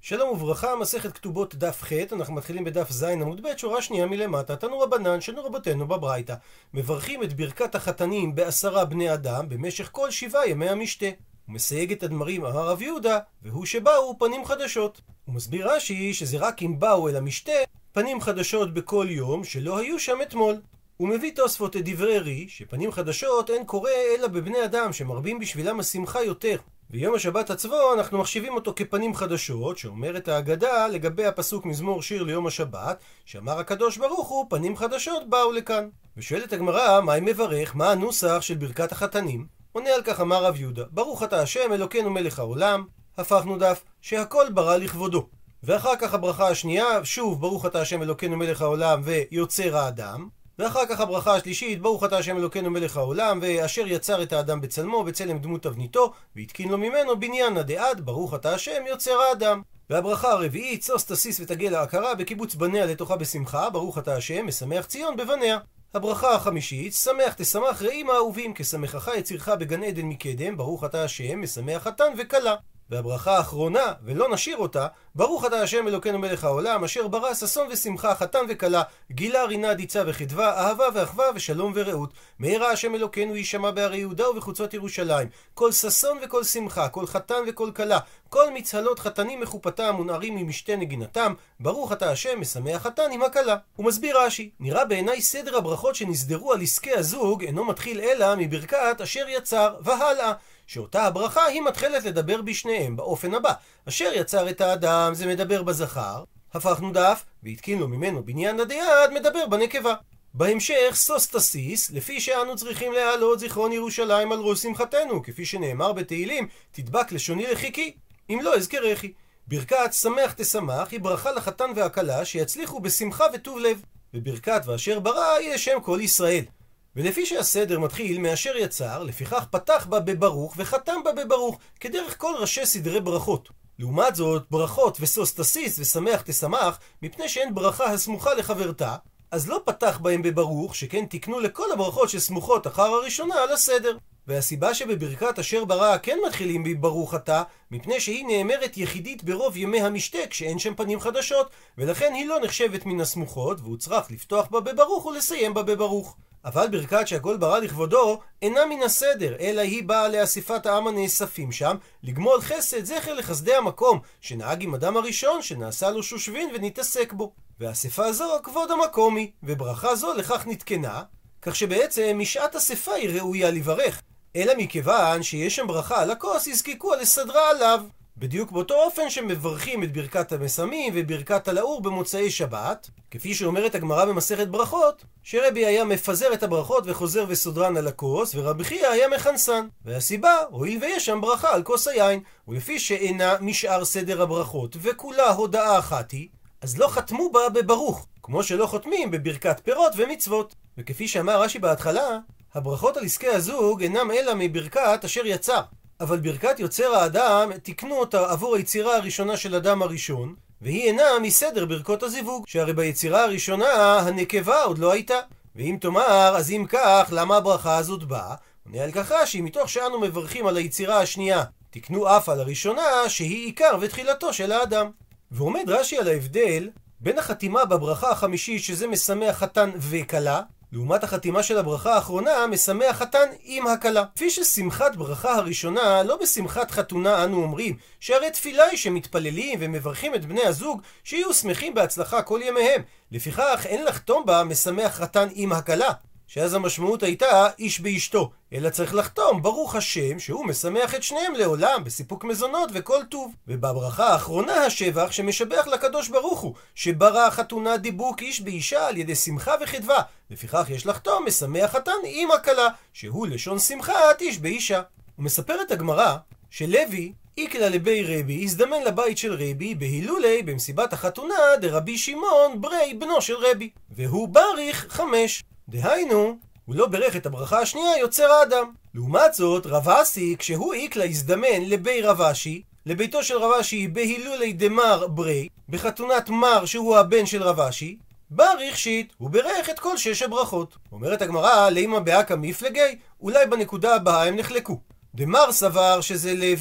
שלום וברכה, מסכת כתובות דף ח', אנחנו מתחילים בדף ז' עמוד ב', שורה שנייה מלמטה. תנו רבנן שנו רבותינו בברייתא, מברכים את ברכת החתנים ב10 בני אדם במשך כל 7 ימי המשתה. הוא מסייג את הדמרים אמר רב יהודה, והוא שבאו פנים חדשות. הוא מסביר רש"י שזה רק אם באו אל המשתה פנים חדשות בכל יום שלא היו שם אתמול. הוא מביא תוספות את דברי רי, שפנים חדשות אין קורא אלא בבני אדם שמרבים בשבילם השמחה יותר. ויום השבת עצמו אנחנו מחשיבים אותו כפנים חדשות, שאומרת ההגדה לגבי הפסוק מזמור שיר ליום השבת, שאמר הקדוש ברוך הוא פנים חדשות באו לכאן. ושואלת הגמרא, מה מברך, מה הנוסח של ברכת החתנים? עונה על כך אמר רב יהודה, ברוך אתה השם אלוקינו מלך העולם, הפכנו דף, שהכל ברא לכבודו. ואחר כך הברכה השנייה, שוב ברוך אתה השם אלוקינו מלך העולם ויוצר האדם. ואחר כך הברכה השלישית, ברוך אתה השם אלוקינו מלך העולם, ואשר יצר את האדם בצלמו, בצלם דמות תבניתו, והתקין לו ממנו בניין דעד, ברוך אתה השם יוצר האדם. והברכה הרביעית, שוש תסיס ותגל ההכרה, בקיבוץ בניה לתוכה בשמחה, ברוך אתה השם משמח ציון בבניה. הברכה החמישית, שמח תשמח רעים האהובים, כשמחך יצירך בגן עדן מקדם, ברוך אתה השם משמח חתן וכלה. והברכה האחרונה, ולא נשאיר אותה, ברוך אתה השם אלוקינו מלך העולם, אשר ברא ששון ושמחה, חתן וכלה, גילה רינה דיצה וחדווה, אהבה ואחווה ושלום ורעות. מהרה השם אלוקינו יישמע בהרי יהודה ובחוצות ירושלים. כל ששון וכל שמחה, כל חתן וכל כלה, כל מצהלות חתנים מחופתם ונערים ממשתה נגינתם, ברוך אתה השם משמח חתן עם הכלה. הוא מסביר רש"י, נראה בעיניי סדר הברכות שנסדרו על עסקי הזוג אינו מתחיל אלא מברכת אשר יצר והלאה, שאותה הברכה היא מתחלת לדבר בשניהם באופן הבא. אשר יצר את האדם זה מדבר בזכר, הפכנו דף, והתקין לו ממנו בניין דעד מדבר בנקבה. בהמשך שוש תסיס, לפי שאנו צריכים להעלות זיכרון ירושלים על ראש שמחתנו, כפי שנאמר בתהילים, תדבק לשוני לחיקי, אם לא אזכרכי. ברכת שמח תשמח היא ברכה לחתן והכלה שיצליחו בשמחה וטוב לב, וברכת ואשר ברא יהיה שם כל ישראל. ולפי שהסדר מתחיל מאשר יצר, לפיכך פתח בה בברוך וחתם בה בברוך, כדרך כל ראשי סדרי ברכות. לעומת זאת, ברכות ושוש תסיס ושמח תשמח, מפני שאין ברכה הסמוכה לחברתה, אז לא פתח בהם בברוך, שכן תקנו לכל הברכות שסמוכות אחר הראשונה על הסדר. והסיבה שבברכת אשר ברא כן מתחילים בברוך אתה, מפני שהיא נאמרת יחידית ברוב ימי המשתה כשאין שם פנים חדשות, ולכן היא לא נחשבת מן הסמוכות, והוא צריך לפתוח בה בברוך ולסיים בה בברוך. אבל ברכת שהכל ברא לכבודו אינה מן הסדר, אלא היא באה לאספת העם הנאספים שם, לגמול חסד זכר לחסדי המקום, שנהג עם אדם הראשון שנעשה לו שושבין ונתעסק בו. והאספה זו כבוד המקום היא, וברכה זו לכך נתקנה, כך שבעצם משעת אספה היא ראויה לברך, אלא מכיוון שיש שם ברכה על הכוס, יזקקו לסדרה עליו. בדיוק באותו אופן שמברכים את ברכת המסמים וברכת הלאור במוצאי שבת, כפי שאומרת הגמרא במסכת ברכות, שרבי היה מפזר את הברכות וחוזר וסודרן על הכוס, ורבי חייא היה מכנסן. והסיבה, הואיל ויש שם ברכה על כוס היין, ולפי שאינה משאר סדר הברכות וכולה הודעה אחת היא, אז לא חתמו בה בברוך, כמו שלא חותמים בברכת פירות ומצוות. וכפי שאמר רש"י בהתחלה, הברכות על עסקי הזוג אינם אלא מברכת אשר יצר. אבל ברכת יוצר האדם תקנו אותה עבור היצירה הראשונה של אדם הראשון, והיא אינה מסדר ברכות הזיווג, שהרי ביצירה הראשונה הנקבה עוד לא הייתה. ואם תאמר, אז אם כך, למה הברכה הזאת באה? עונה על כך רש"י, מתוך שאנו מברכים על היצירה השנייה, תקנו אף על הראשונה שהיא עיקר ותחילתו של האדם. ועומד רש"י על ההבדל בין החתימה בברכה החמישית שזה משמח חתן וכלה, לעומת החתימה של הברכה האחרונה, משמח חתן עם הכלה. כפי ששמחת ברכה הראשונה, לא בשמחת חתונה אנו אומרים, שהרי תפילה היא שמתפללים ומברכים את בני הזוג שיהיו שמחים בהצלחה כל ימיהם. לפיכך אין לחתום בה משמח חתן עם הכלה, שאז המשמעות הייתה איש באשתו, אלא צריך לחתום ברוך השם שהוא משמח את שניהם לעולם בסיפוק מזונות וכל טוב. ובברכה האחרונה השבח שמשבח לקדוש ברוך הוא, שברא חתונה דיבוק איש באישה על ידי שמחה וחדווה, לפיכך יש לחתום משמח חתן עם הכלה, שהוא לשון שמחת איש באישה. ומספרת הגמרא שלוי איקלה לבי רבי, הזדמן לבית של רבי בהילולי במסיבת החתונה דרבי שמעון ברי בנו של רבי, והוא בריך 5. דהיינו, הוא לא ברך את הברכה השנייה יוצר האדם. לעומת זאת, רב אסי, כשהוא איקלה הזדמן לבי רב אשי, לביתו של רב אשי בהילולי דמר ברי, בחתונת מר שהוא הבן של רב אשי, בריך שיט, הוא ברך את כל 6 הברכות. אומרת הגמרא, לימה באקא מפלגי, אולי בנקודה הבאה הם נחלקו. דמר סבר שזה לוי,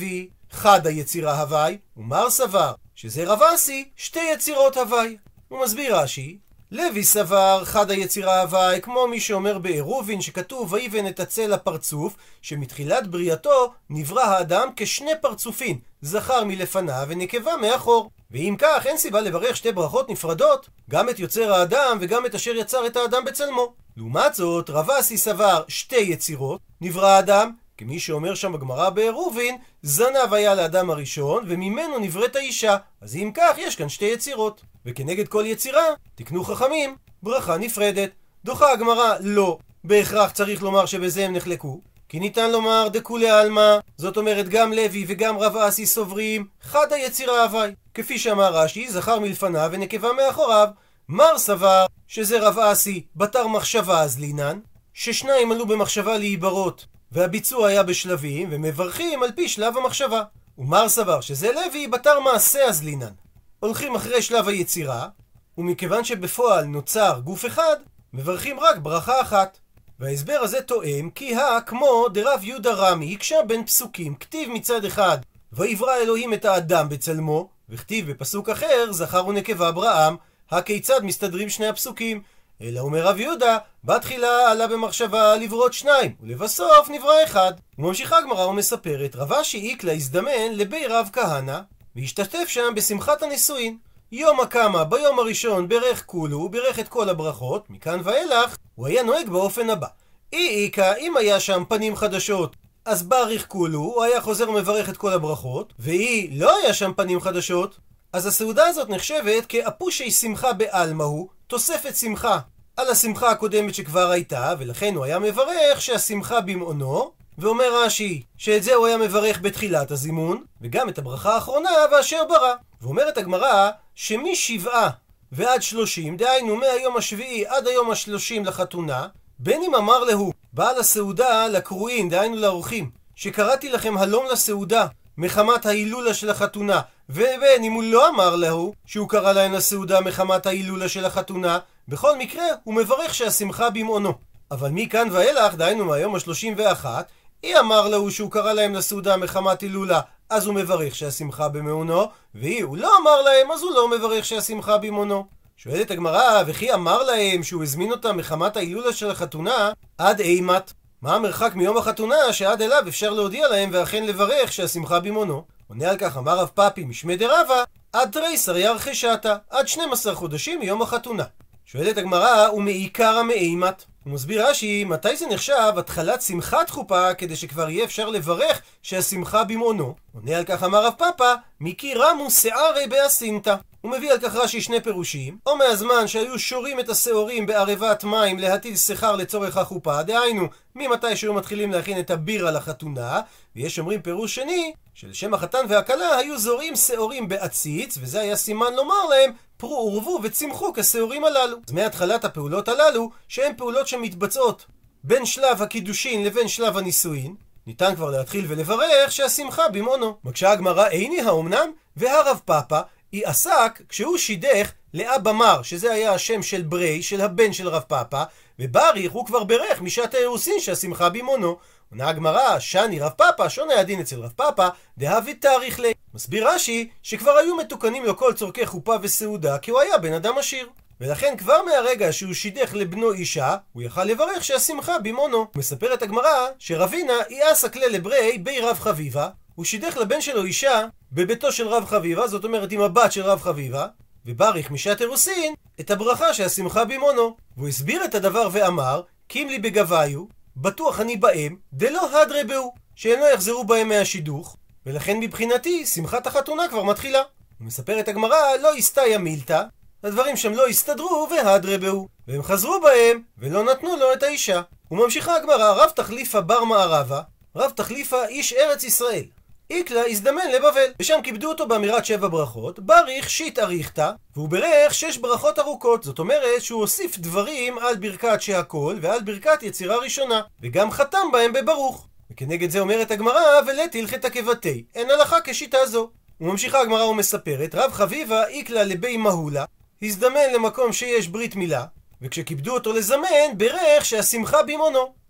חד היצירה הווי, ומר סבר שזה רב אסי 2 יצירות הווי. הוא מסביר רש"י, לוי סבר חד היצירה הווי כמו מי שאומר בעירובין שכתוב ויבן את הצל הפרצוף, שמתחילת בריאתו נברא האדם כשני פרצופים, זכר מלפניו ונקבה מאחור. ואם כך אין סיבה לברך 2 ברכות נפרדות, גם את יוצר האדם וגם את אשר יצר את האדם בצלמו. לעומת זאת רב אסי סבר 2 יצירות, נברא האדם, כמי שאומר שם בגמרא בעירובין, זנב היה לאדם הראשון וממנו נבראת האישה, אז אם כך יש כאן 2 יצירות. וכנגד כל יצירה תקנו חכמים ברכה נפרדת. דוחה הגמרא לא, בהכרח צריך לומר שבזה הם נחלקו, כי ניתן לומר דכולי עלמא, זאת אומרת גם לוי וגם רב אסי סוברים חד היצירה הווי, כפי שאמר רש"י, זכר מלפניו ונקבה מאחוריו. מר סבר שזה רב אסי בתר מחשבה אז לינן, ששניים עלו במחשבה להיברות והביצוע היה בשלבים ומברכים על פי שלב המחשבה. ומר סבר שזה לוי בתר מעשה אז לינן, הולכים אחרי שלב היצירה, ומכיוון שבפועל נוצר גוף אחד, מברכים רק ברכה אחת. וההסבר הזה תואם כי כמו דרב יהודה רמי הקשה בין פסוקים, כתיב מצד אחד ויברא אלוהים את האדם בצלמו, וכתיב בפסוק אחר זכר ונקבה בראם, הכיצד מסתדרים שני הפסוקים? אלא אומר רב יהודה, בתחילה עלה במחשבה לברות 2 ולבסוף נברא אחד. וממשיכה הגמרא ומספרת, רב אשי איקלה הזדמן לבי רב כהנא והשתתף שם בשמחת הנישואין. יום הקמה ביום הראשון ברך כולו, ברך את כל הברכות, מכאן ואילך הוא היה נוהג באופן הבא. איקה, אם היה שם פנים חדשות אז בריך כולו, הוא היה חוזר ומברך את כל הברכות, והיא לא היה שם פנים חדשות, אז הסעודה הזאת נחשבת כאפושי שמחה בעלמהו, תוספת שמחה על השמחה הקודמת שכבר הייתה, ולכן הוא היה מברך שהשמחה במעונו, ואומר רש"י שאת זה הוא היה מברך בתחילת הזימון, וגם את הברכה האחרונה ואשר ברא. ואומרת הגמרא שמ7 ועד 30, דהיינו מהיום השביעי עד היום ה30 לחתונה, בין אם אמר להו בעל הסעודה לקרואין, דהיינו לאורחים, שקראתי לכם הלום לסעודה מחמת ההילולה של החתונה, ובין אם הוא לא אמר להו שהוא קרא להם לסעודה מחמת ההילולה של החתונה, בכל מקרה הוא מברך שהשמחה במעונו. אבל מכאן ואילך, דהיינו מהיום ה31, היא אמר להו שהוא קרא להם לסעודה מחמת הילולה, אז הוא מברך שהשמחה במעונו, והיא הוא לא אמר להם, אז הוא לא מברך שהשמחה במעונו. שואלת הגמרא, וכי אמר להם שהוא הזמין אותם מחמת ההילולה של החתונה עד אימת? מה המרחק מיום החתונה שעד אליו אפשר להודיע להם ואכן לברך שהשמחה במעונו? עונה על כך אמר רב פאפי משמי דרבא, עד תריסר ירחי שעתה, עד 12 חודשים מיום החתונה. שואלת הגמרא, ומעיקרא מאימת? הוא מסביר רש"י, מתי זה נחשב התחלת שמחת חופה כדי שכבר יהיה אפשר לברך שהשמחה במעונו? עונה על כך אמר רב פאפא, מיקי רמו שערי באסינתא. הוא מביא על כך רש"י 2 פירושים, או מהזמן שהיו שורים את השעורים בערבת מים להטיל שכר לצורך החופה, דהיינו ממתי שהיו מתחילים להכין את הבירה לחתונה, ויש אומרים פירוש שני שלשם החתן והכלה היו זורים שעורים בעציץ, וזה היה סימן לומר להם פרו ורבו וצמחו כשעורים הללו. אז מהתחלת הפעולות הללו, שהן פעולות שמתבצעות בין שלב הקידושין לבין שלב הנישואין, ניתן כבר להתחיל ולברך שהשמחה במעונו. מקשה הגמרא, איני האומנם? והרב פאפא היא עסק כשהוא שידך לאבא מר, שזה היה השם של ברי, של הבן של רב פאפא, ובריך הוא כבר ברך משעת האירוסין שהשמחה במעונו. עונה הגמרא, שני רב פאפא, שונה הדין אצל רב פאפא, דהבי תאריך לי. מסביר רש"י שכבר היו מתוקנים לו כל צורכי חופה וסעודה, כי הוא היה בן אדם עשיר. ולכן כבר מהרגע שהוא שידך לבנו אישה, הוא יכל לברך שהשמחה במעונו. מספרת הגמרא שרבינה היא עסק לברי בי רב חביבה, הוא שידך לבן שלו אישה בביתו של רב חביבה, זאת אומרת עם הבת של רב חביבה, ובריך משעת אירוסין את הברכה שהשמחה במעונו. והוא הסביר את הדבר ואמר, קים לי בגביו, בטוח אני בהם, דלא הדרה בהו, שהם לא יחזרו בהם מהשידוך, ולכן מבחינתי שמחת החתונה כבר מתחילה. הוא מספר את הגמרא, לא הסתייע מילתא, הדברים שם לא הסתדרו והדרה בהו, והם חזרו בהם ולא נתנו לו את האישה. וממשיכה הגמרא, רב תחליפה בר מערבה, רב תחליפה איש ארץ ישראל, איקלה הזדמן לבבל, ושם כיבדו אותו באמירת 7 ברכות, בריך שיט אריכתא, והוא ברך 6 ברכות ארוכות, זאת אומרת שהוא הוסיף דברים על ברכת שהכל ועל ברכת יצירה ראשונה, וגם חתם בהם בברוך. וכנגד זה אומרת הגמרא, ולת הלכתא כבתי, אין הלכה כשיטה זו. וממשיכה הגמרא ומספרת, רב חביבה איקלה לבי מהולה, הזדמן למקום שיש ברית מילה, וכשכיבדו אותו לזמן, ברך שהשמחה במעונו.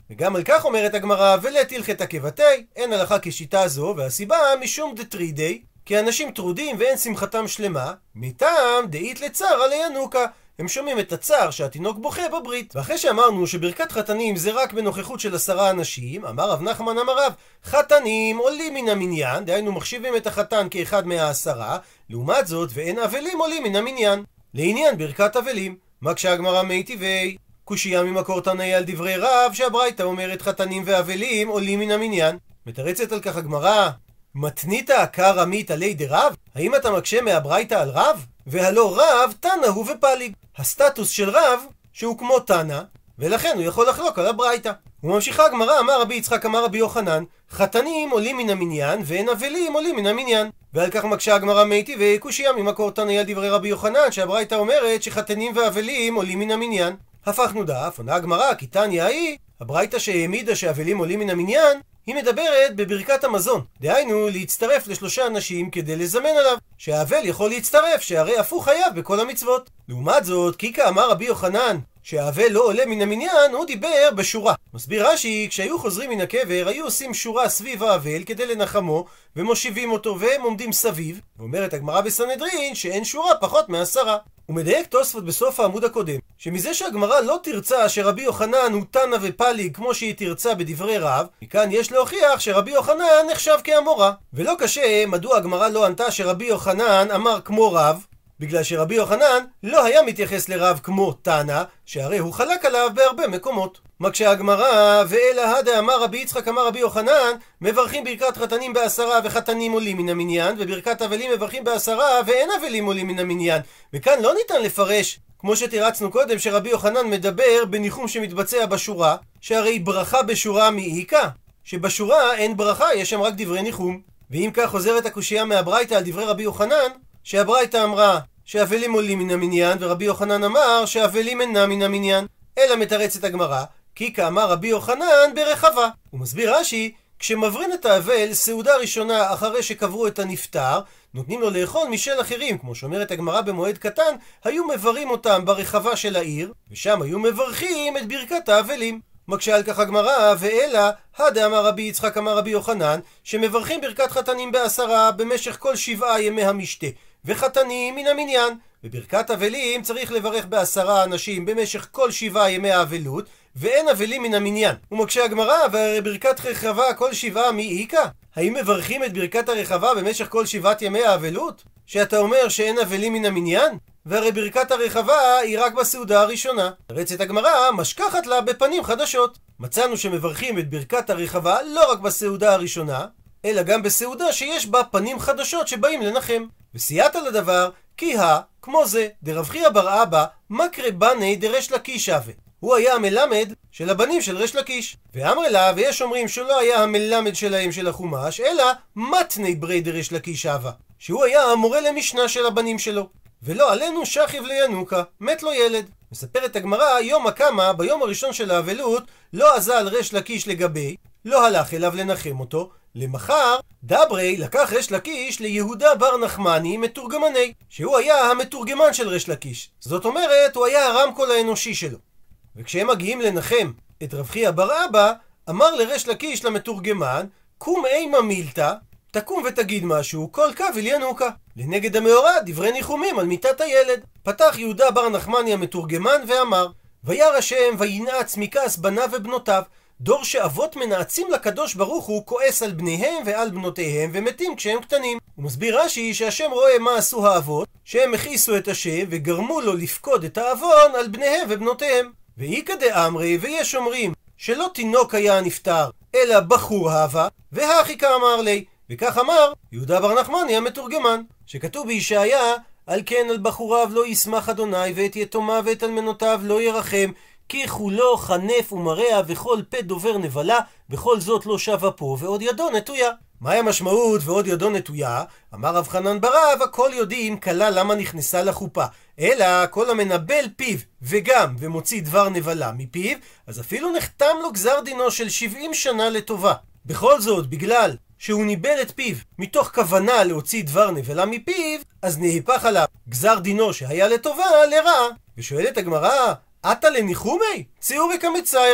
וגם על כך אומרת הגמרא, ולית הלכתא כבתי, אין הלכה כשיטה זו, והסיבה משום דטרידי, כי אנשים טרודים ואין שמחתם שלמה, מטעם דאית לצער על ינוקה. הם שומעים את הצער שהתינוק בוכה בברית. ואחרי שאמרנו שברכת חתנים זה רק בנוכחות של 10 אנשים, אמר רב נחמן אמר רב, חתנים עולים מן המניין, דהיינו מחשיבים את החתן כאחד מה10, לעומת זאת ואין אבלים עולים מן המניין. לעניין ברכת אבלים, מה כשהגמרא מי טבעי? קושייה ממקור תנאי על דברי רב שהברייתא אומרת חתנים ואבלים עולים מן המניין. מתרצת על כך הגמרא, מתניתא עקר עמית עלי דרב? האם אתה מקשה מהברייתא על רב? והלא רב תנא הוא ופליג. הסטטוס של רב שהוא כמו תנא, ולכן הוא יכול לחלוק על הברייתא. וממשיכה הגמרא, אמר רבי יצחק אמר רבי יוחנן, חתנים עולים מן המניין ואין אבלים עולים מן המניין. ועל כך מקשה הגמרא מי טבעי, קושייה ממקור תנאי על דברי רבי יוחנן שהברייתא אומרת שחתנים ואבלים עולים מן המניין. הפכנו דף, עונה הגמרא, כי תניא היא, הברייתא שהעמידה שאבלים עולים מן המניין, היא מדברת בברכת המזון, דהיינו להצטרף ל3 אנשים כדי לזמן עליו, שהאבל יכול להצטרף, שהרי אף הוא חייב בכל המצוות. לעומת זאת, קיקה אמר רבי יוחנן שהאבל לא עולה מן המניין, הוא דיבר בשורה. מסביר רש"י, כשהיו חוזרים מן הקבר היו עושים שורה סביב האבל כדי לנחמו, ומושיבים אותו והם עומדים סביב. ואומרת הגמרא בסנהדרין שאין שורה פחות מ10. ומדייק תוספות בסוף העמוד הקודם, שמזה שהגמרא לא תרצה שרבי יוחנן הוא תנא ופליג כמו שהיא תרצה בדברי רב, מכאן יש להוכיח שרבי יוחנן נחשב כאמורא. ולא קשה מדוע הגמרא לא ענתה שרבי יוחנן אמר כמו רב, בגלל שרבי יוחנן לא היה מתייחס לרב כמו תנא, שהרי הוא חלק עליו בהרבה מקומות. מקשה הגמרא, ואלא הדה אמר רבי יצחק אמר רבי יוחנן, מברכים ברכת חתנים ב10 וחתנים עולים מן המניין, וברכת אבלים מברכים ב10 ואין אבלים עולים מן המניין. וכאן לא ניתן לפרש כמו שתירצנו קודם שרבי יוחנן מדבר בניחום שמתבצע בשורה, שהרי ברכה בשורה מאיקה, שבשורה אין ברכה, יש שם רק דברי ניחום. ואם כך חוזרת הקושייה מהברייתא על דברי רבי יוחנן, שהברייתא אמרה שאבלים עולים מן המניין ורבי יוחנן אמר שאבלים אינם מן המניין. אלא מתרצת הגמרא, כי כאמר רבי יוחנן ברחבה. הוא מסביר רש"י, כשמברין את האבל סעודה ראשונה אחרי שקברו את הנפטר, נותנים לו לאכול משל אחרים, כמו שאומרת הגמרא במועד קטן, היו מברים אותם ברחבה של העיר, ושם היו מברכים את ברכת האבלים. מקשה על כך הגמרא, ואלא הדה אמר רבי יצחק אמר רבי יוחנן, שמברכים ברכת חתנים ב10 במשך כל 7 ימי המשתה, וחתנים מן המניין. בברכת אבלים צריך לברך ב10 אנשים במשך כל 7 ימי האבלות, ואין אבלים מן המניין. ומקשה הגמרא, וברכת רחבה כל 7 מאיקה? האם מברכים את ברכת הרחבה במשך כל 7 ימי האבלות? שאתה אומר שאין אבלים מן המניין? והרי ברכת הרחבה היא רק בסעודה הראשונה. רצת הגמרא משכחת לה בפנים חדשות. מצאנו שמברכים את ברכת הרחבה לא רק בסעודה הראשונה, אלא גם בסעודה שיש בה פנים חדשות שבאים לנחם. וסייעת לדבר, כי כמו זה, דרב חייא בר אבא, מקרי בני דרש לקיש אבה. הוא היה המלמד של הבנים של רש לקיש. ואמר לה, ויש אומרים שלא היה המלמד שלהם של החומש, אלא מתני ברי דרש לקיש אבה, שהוא היה המורה למשנה של הבנים שלו. ולא עלינו שכיב לינוקה, מת לו ילד. מספרת הגמרא, יום הקמה, ביום הראשון של האבלות, לא עזל רש לקיש לגבי, לא הלך אליו לנחם אותו, למחר דברי לקח רש לקיש ליהודה בר נחמני מתורגמני, שהוא היה המתורגמן של רש לקיש. זאת אומרת, הוא היה הרמקול האנושי שלו. וכשהם מגיעים לנחם את רב חייא בר אבא, אמר לרש לקיש למתורגמן, קום אימה מילתא, תקום ותגיד משהו, כל קביל ינוקה. לנגד המאורע דברי ניחומים על מיתת הילד. פתח יהודה בר נחמני המתורגמן ואמר, וירא השם וינעץ מכעס בניו ובנותיו, דור שאבות מנעצים לקדוש ברוך הוא כועס על בניהם ועל בנותיהם ומתים כשהם קטנים. הוא מסביר רש"י שהשם רואה מה עשו האבות, שהם הכעיסו את השם וגרמו לו לפקוד את העוון על בניהם ובנותיהם. ואיכא דאמרי, ויש אומרים שלא תינוק היה נפטר אלא בחור הווה, והכי כאמר לי, וכך אמר יהודה בר נחמני המתורגמן, שכתוב בישעיה, על כן על בחוריו לא ישמח אדוני ואת יתומיו ואת אלמנותיו לא ירחם, כי כולו חנף ומרע וכל פה דובר נבלה, בכל זאת לא שב אפו ועוד ידו נטויה. מהי המשמעות ועוד ידו נטויה? אמר רב חנן ברב, הכל יודעים כלה למה נכנסה לחופה, אלא כל המנבל פיו וגם ומוציא דבר נבלה מפיו, אז אפילו נחתם לו גזר דינו של 70 שנה לטובה. בכל זאת, בגלל שהוא ניבל את פיו מתוך כוונה להוציא דבר נבלה מפיו, אז נהפך עליו גזר דינו שהיה לטובה לרע. ושואלת הגמרא, עתה לניחומי? ציורי כמצייר לי.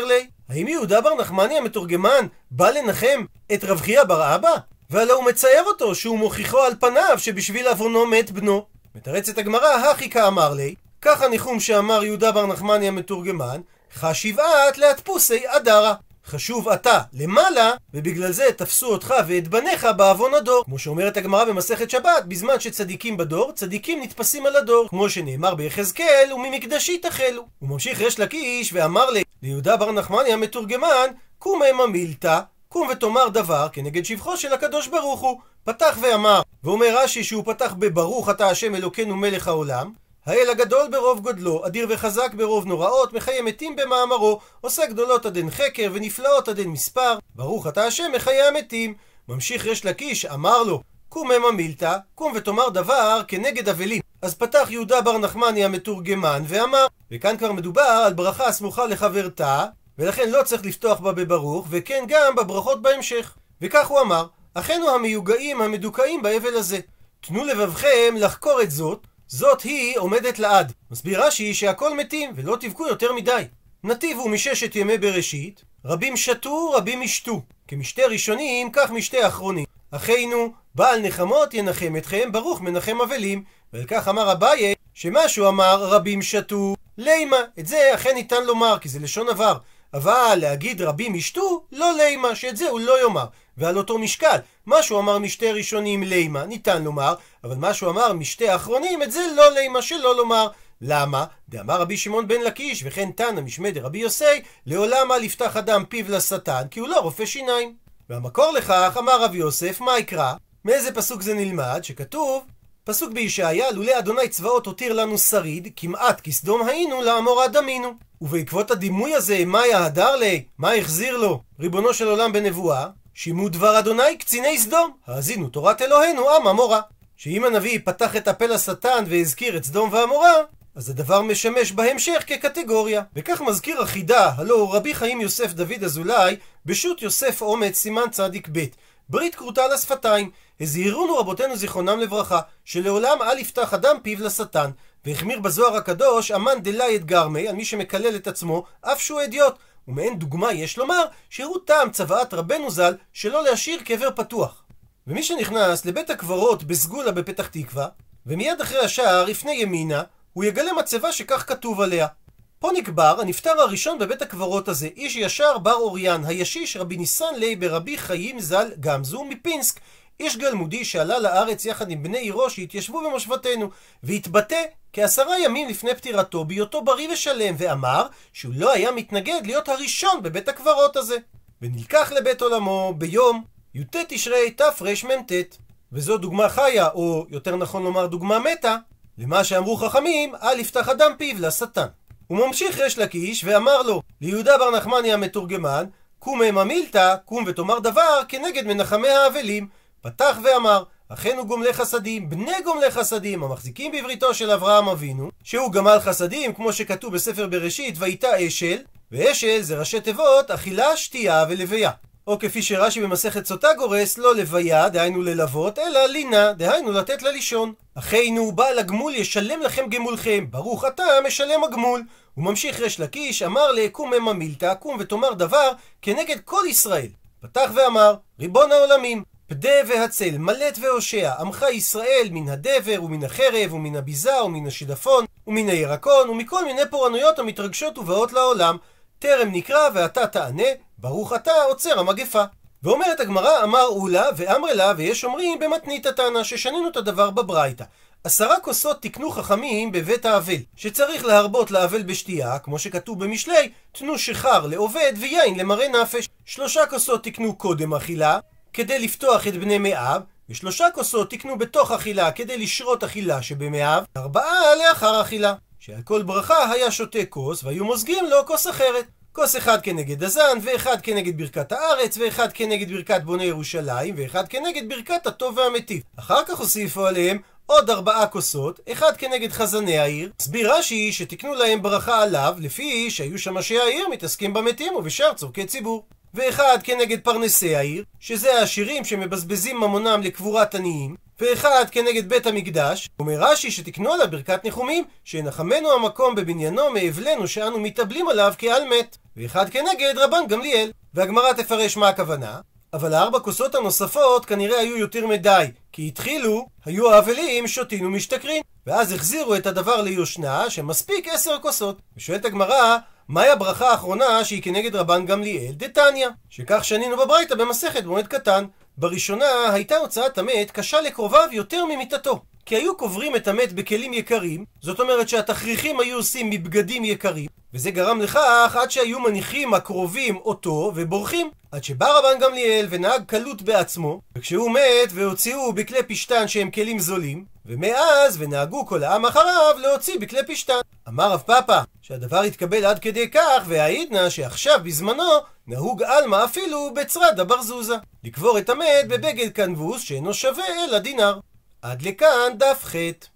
האם יהודה בר נחמני המתורגמן בא לנחם את רב חייא בר אבא? והלא הוא מצייר אותו שהוא מוכיחו על פניו שבשביל עוונו מת בנו. מתרצת הגמרא, הכי כאמר לי, ככה ניחום שאמר יהודה בר נחמני המתורגמן, חשיבת להדפוסי אדרה. חשוב אתה למעלה, ובגלל זה תפסו אותך ואת בניך בעוון הדור. כמו שאומרת הגמרא במסכת שבת, בזמן שצדיקים בדור, צדיקים נתפסים על הדור. כמו שנאמר ביחזקאל, וממקדשי תחלו. הוא ממשיך ריש לקיש ואמר ליהודה בר נחמני המתורגמן, קום המה מילתא, קום ותאמר דבר כנגד שבחו של הקדוש ברוך הוא. פתח ואמר, ואומר רש"י שהוא פתח בברוך אתה השם אלוקינו מלך העולם, האל הגדול ברוב גודלו, אדיר וחזק ברוב נוראות, מחיה מתים במאמרו, עושה גדולות עד אין חקר ונפלאות עד אין מספר, ברוך אתה השם מחיה המתים. ממשיך ריש לקיש, אמר לו, קום המה מילתא, קום ותאמר דבר כנגד אבלים. אז פתח יהודה בר נחמני המתורגמן ואמר, וכאן כבר מדובר על ברכה הסמוכה לחברתה, ולכן לא צריך לפתוח בה בברוך, וכן גם בברכות בהמשך. וכך הוא אמר, אחינו המיוגעים המדוכאים באבל הזה, תנו לבבכם לחקור את זאת היא עומדת לעד. מסביר רש"י שהכל מתים ולא תבכו יותר מדי. נתיבו מששת ימי בראשית, רבים שתו רבים ישתו, כמשתה ראשונים כך משתה אחרונים. אחינו בעל נחמות ינחם אתכם, ברוך מנחם אבלים. ועל כך אמר אביי שמה שהוא אמר רבים שתו לימה, את זה אכן ניתן לומר כי זה לשון עבר, אבל להגיד רבים ישתו לא לימה, שאת זה הוא לא יאמר. ועל אותו משקל, מה שהוא אמר משתה ראשונים לימה ניתן לומר, אבל מה שהוא אמר משתה אחרונים את זה לא לימה, שלא לומר. למה? דאמר רבי שמעון בן לקיש וכן תנא משמי דרבי יוסי, לעולם אל יפתח אדם פיו לשטן כי הוא לא רופא שיניים. והמקור לכך אמר רבי יוסף, מה יקרא? מאיזה פסוק זה נלמד? שכתוב פסוק בישעיה, לולא אדוני צבאות הותיר לנו שריד, כמעט כסדום היינו לעמורה דמינו. ובעקבות הדימוי הזה, מה יהדר לי? מה החזיר לו ריבונו של עולם בנבואה? שימו דבר אדוני קציני סדום, האזינו תורת אלוהינו עם עמורה. שאם הנביא פתח את הפה לשטן והזכיר את סדום ועמורה, אז הדבר משמש בהמשך כקטגוריה. וכך מזכיר החידה, הלא רבי חיים יוסף דוד אזולאי, בשו"ת יוסף אומץ סימן צדיק ב', ברית כרותה על השפתיים. הזהירונו רבותינו זיכרונם לברכה, שלעולם אל יפתח אדם פיו לשטן. והחמיר בזוהר הקדוש, אמן דלאי את גרמי, על מי שמקלל את עצמו, אף שהוא אדיוט. ומעין דוגמה יש לומר, שהוא טעם צוואת רבנו ז"ל, שלא להשאיר קבר פתוח. ומי שנכנס לבית הקברות בסגולה בפתח תקווה, ומיד אחרי השער יפנה ימינה, הוא יגלה מצבה שכך כתוב עליה. פה נקבר הנפטר הראשון בבית הקברות הזה, איש ישר בר אוריין, הישיש רבי ניסן לי ברבי חיים ז"ל גמזו מפינסק, איש גלמודי שעלה לארץ יחד עם בני עירו שהתיישבו במושבתנו, והתבטא כ10 ימים לפני פטירתו בהיותו בריא ושלם, ואמר שהוא לא היה מתנגד להיות הראשון בבית הקברות הזה. ונלקח לבית עולמו ביום י"ט תשרי תרמ"ט. וזו דוגמה חיה, או יותר נכון לומר דוגמה מתה, למה שאמרו חכמים, אל יפתח אדם פיו לשטן. הוא ממשיך ריש לקיש ואמר לו ליהודה בר נחמני המתורגמן, קום המה מילתא, קום ותאמר דבר כנגד מנחמי האבלים. פתח ואמר, אחינו גומלי חסדים, בני גומלי חסדים, המחזיקים בבריתו של אברהם אבינו, שהוא גמל חסדים, כמו שכתוב בספר בראשית, והייתה אשל, ואשל זה ראשי תיבות אכילה, שתייה ולוויה. או כפי שרש"י במסכת סוטה גורס, לא לוויה, דהיינו ללוות, אלא לינה, דהיינו לתת לה לישון. אחינו בעל הגמול ישלם לכם גמולכם, ברוך אתה משלם הגמול. הוא ממשיך ריש לקיש, אמר לקום המה מילתא, קום ותאמר דבר כנגד כל ישראל. פתח ואמר, ריבון העולמים, פדה והצל, מלט והושע, עמך ישראל מן הדבר ומן החרב ומן הביזה ומן השידפון ומן הירקון ומכל מיני פורענויות המתרגשות ובאות לעולם. טרם נקרא ואתה תענה, ברוך אתה עוצר המגפה. ואומרת הגמרא, אמר אולה ואמר לה, ויש אומרים במתנית הטענה ששנינו את הדבר בברייתא. 10 כוסות תקנו חכמים בבית האבל, שצריך להרבות לאבל בשתייה, כמו שכתוב במשלי, תנו שחר לעובד ויין למראה נפש. 3 כוסות תקנו קודם אכילה, כדי לפתוח את בני מאב, ו3 כוסות תקנו בתוך אכילה כדי לשרות אכילה שבמאב, 4 לאחר אכילה. שעל כל ברכה היה שותה כוס, והיו מוזגים לו כוס אחרת. כוס אחד כנגד הזן, ואחד כנגד ברכת הארץ, ואחד כנגד ברכת בוני ירושלים, ואחד כנגד ברכת הטוב והמטיב. אחר כך הוסיפו עליהם עוד 4 כוסות, אחד כנגד חזני העיר. הסביר רש"י שתקנו להם ברכה עליו, לפי שהיו שמשי העיר מתעסקים במתים ובשאר צורכי ציבור. ואחד כנגד פרנסי העיר, שזה העשירים שמבזבזים ממונם לקבורת עניים, ואחד כנגד בית המקדש. אומר רש"י שתקנו עליו ברכת ניחומים, שנחמנו המקום בבניינו מאבלנו שאנו מתאבלים עליו כעל מת. ואחד כנגד רבן גמליאל. והגמרא תפרש מה הכוונה. אבל 4 כוסות הנוספות כנראה היו יותר מדי, כי התחילו, היו האבלים שותים ומשתכרים, ואז החזירו את הדבר ליושנה שמספיק 10 כוסות. ושואלת הגמרא, מהי הברכה האחרונה שהיא כנגד רבן גמליאל? דתניא, שכך שנינו בברייתא במסכת מועד קטן. בראשונה הייתה הוצאת המת קשה לקרוביו יותר ממיתתו, כי היו קוברים את המת בכלים יקרים, זאת אומרת שהתכריכים היו עושים מבגדים יקרים, וזה גרם לכך עד שהיו מניחים הקרובים אותו ובורחים, עד שבא רבן גמליאל ונהג קלות בעצמו, וכשהוא מת והוציאו בכלי פשטן שהם כלים זולים, ומאז ונהגו כל העם אחריו להוציא בכלי פשטן. אמר רב פאפא שהדבר התקבל עד כדי כך, והעידנא שעכשיו בזמנו נהוג עלמא אפילו בצרד הברזוזה, לקבור את המת בבגד כנבוס שאינו שווה אלא דינר. עד לכאן דף ח'.